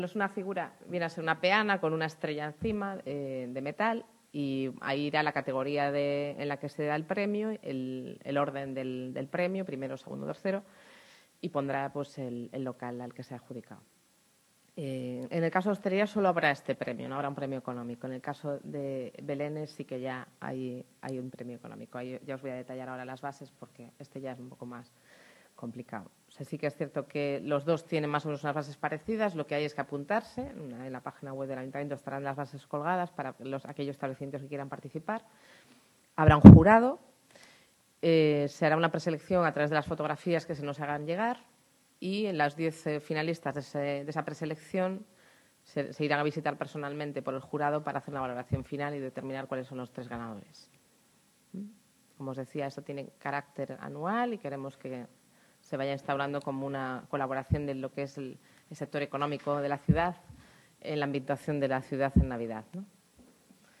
Es una figura, viene a ser una peana con una estrella encima de metal, y ahí irá la categoría en la que se da el premio, el orden del premio, primero, segundo, tercero, y pondrá pues el local al que se ha adjudicado. En el caso de hostelería solo habrá este premio, no habrá un premio económico. En el caso de Belénes sí que ya hay un premio económico. Ahí ya os voy a detallar ahora las bases porque este ya es un poco más complicado. O sea, sí que es cierto que los dos tienen más o menos unas bases parecidas. Lo que hay es que apuntarse. En la página web del Ayuntamiento estarán las bases colgadas para aquellos establecimientos que quieran participar. Habrá un jurado. Se hará una preselección a través de las fotografías que se nos hagan llegar, y en las 10 finalistas de esa preselección se irán a visitar personalmente por el jurado para hacer una valoración final y determinar cuáles son los 3 ganadores. Como os decía, esto tiene carácter anual y queremos que se vaya instaurando como una colaboración de lo que es el sector económico de la ciudad en la ambientación de la ciudad en Navidad, ¿no?